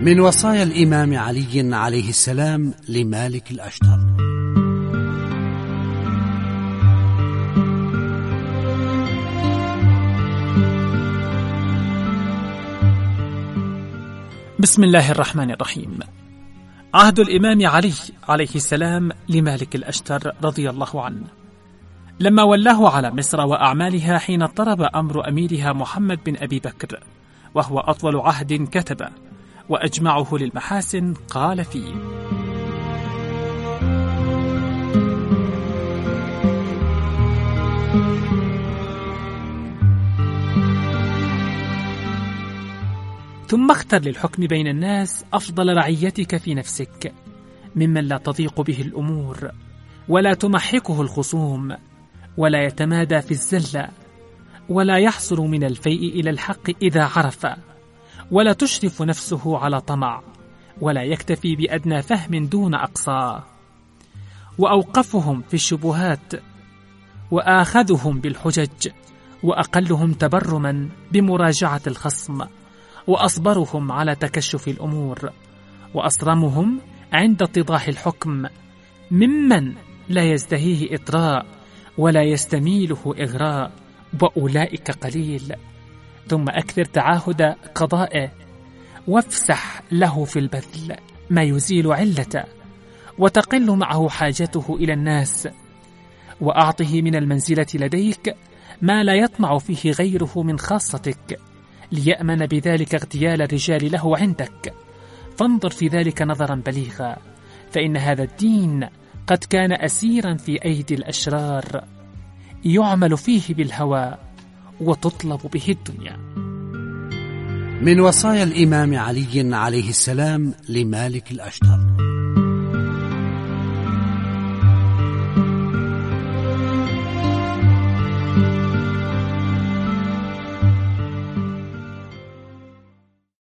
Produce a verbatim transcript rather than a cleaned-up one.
من وصايا الإمام علي عليه السلام لمالك الأشتر. بسم الله الرحمن الرحيم. عهد الإمام علي عليه السلام لمالك الأشتر رضي الله عنه، لما ولاه على مصر وأعمالها حين اضطرب أمر أميرها محمد بن أبي بكر، وهو أطول عهد كتب وأجمعه للمحاسن، قال فيه: ثم اختر للحكم بين الناس أفضل رعيتك في نفسك، ممن لا تضيق به الأمور ولا تمحكه الخصوم ولا يتمادى في الزلة ولا يحصل من الفيء إلى الحق إذا عرف، ولا تشرف نفسه على طمع ولا يكتفي بأدنى فهم دون أقصاه، وأوقفهم في الشبهات وآخذهم بالحجج، وأقلهم تبرما بمراجعة الخصم، وأصبرهم على تكشف الأمور، وأصرمهم عند اتضاح الحكم، ممن لا يزدهيه إطراء ولا يستميله إغراء، وأولئك قليل. ثم أكثر تعاهد قضائه، وافسح له في البذل ما يزيل علته، وتقل معه حاجته إلى الناس، وأعطه من المنزلة لديك ما لا يطمع فيه غيره من خاصتك، ليأمن بذلك اغتيال الرجال له عندك. فانظر في ذلك نظرا بليغا، فإن هذا الدين قد كان أسيرا في أيدي الأشرار، يعمل فيه بالهوى وتطلب به الدنيا. من وصايا الإمام علي عليه السلام لمالك الأشتر.